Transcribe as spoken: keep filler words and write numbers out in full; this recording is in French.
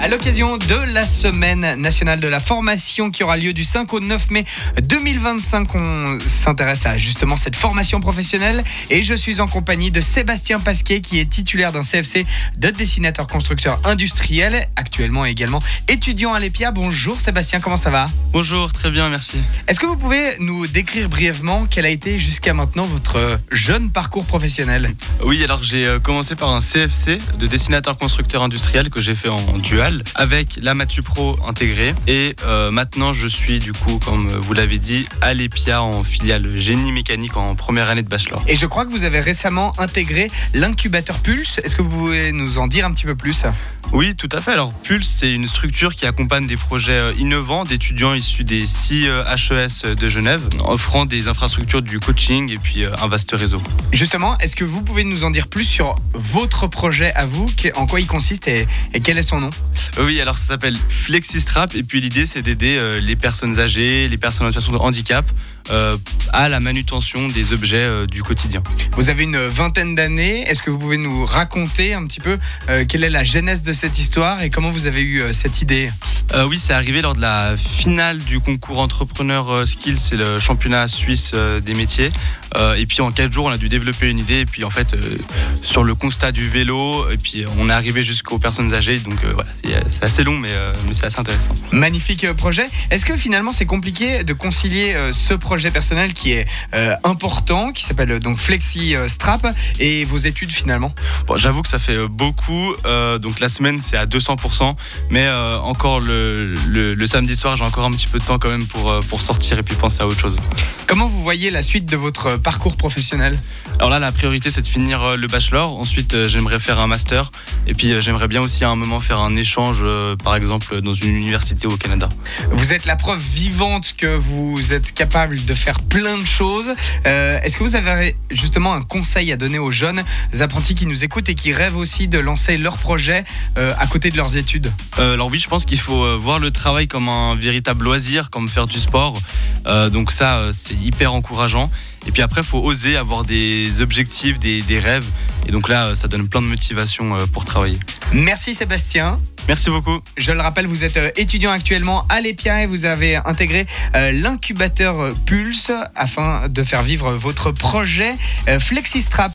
À l'occasion de la semaine nationale de la formation qui aura lieu du cinq au neuf mai deux mille vingt-cinq, on s'intéresse à justement cette formation professionnelle et je suis en compagnie de Sébastien Pasquet qui est titulaire d'un C F C de dessinateur constructeur industriel, actuellement également étudiant à l'E P I A. Bonjour Sébastien, comment ça va ? Bonjour, très bien, merci. Est-ce que vous pouvez nous décrire brièvement quel a été jusqu'à maintenant votre jeune parcours professionnel ? Oui, alors j'ai commencé par un C F C de dessinateur constructeur industriel que j'ai fait en dual avec la Matu Pro intégrée et euh, maintenant je suis du coup, comme vous l'avez dit, à l'E P I A en filiale génie mécanique en première année de bachelor. Et je crois que vous avez récemment intégré l'incubateur Pulse. Est-ce que vous pouvez nous en dire un petit peu plus ? Oui, tout à fait. Alors Pulse, c'est une structure qui accompagne des projets innovants d'étudiants issus des six H E S de Genève, offrant des infrastructures du coaching et puis un vaste réseau. Justement, est-ce que vous pouvez nous en dire plus sur votre projet à vous, en quoi il consiste et, et quel est son nom ? Oui, alors ça s'appelle FlexiStrap et puis l'idée c'est d'aider euh, les personnes âgées, les personnes en situation de handicap euh, à la manutention des objets euh, du quotidien. Vous avez une vingtaine d'années, est-ce que vous pouvez nous raconter un petit peu euh, quelle est la genèse de cette histoire et comment vous avez eu euh, cette idée ? euh, Oui, c'est arrivé lors de la finale du concours Entrepreneur euh, Skills, c'est le championnat suisse euh, des métiers. Euh, et puis en quatre jours, on a dû développer une idée et puis en fait, euh, sur le constat du vélo, et puis on est arrivé jusqu'aux personnes âgées, donc euh, voilà, c'est assez long mais, euh, mais c'est assez intéressant. Magnifique projet. Est-ce que finalement c'est compliqué de concilier euh, ce projet personnel qui est euh, important, qui s'appelle donc FlexiStrap, et vos études finalement ? Bon, j'avoue que ça fait beaucoup, euh, donc la semaine c'est à deux cents pour cent, mais euh, encore le, le, le samedi soir j'ai encore un petit peu de temps quand même pour, pour sortir et puis penser à autre chose. Comment vous voyez la suite de votre parcours professionnel ? Alors là, la priorité c'est de finir le bachelor, ensuite euh, j'aimerais faire un master et puis euh, j'aimerais bien aussi à un moment faire un échange euh, par exemple dans une université au Canada. Vous êtes la preuve vivante que vous êtes capable de faire plein de choses. Euh, est-ce que vous avez justement un conseil à donner aux jeunes apprentis qui nous écoutent et qui rêvent aussi de lancer leur projet euh, à côté de leurs études ? euh, Alors oui, je pense qu'il faut euh, voir le travail comme un véritable loisir, comme faire du sport. Euh, donc ça, euh, c'est hyper encourageant. Et puis après, il faut oser avoir des objectifs, des, des rêves. Et donc là, ça donne plein de motivation euh, pour travailler. Merci Sébastien. Merci beaucoup. Je le rappelle, vous êtes étudiant actuellement à l'E P I A et vous avez intégré euh, l'incubateur Pulse afin de faire vivre votre projet euh, FlexiStrap.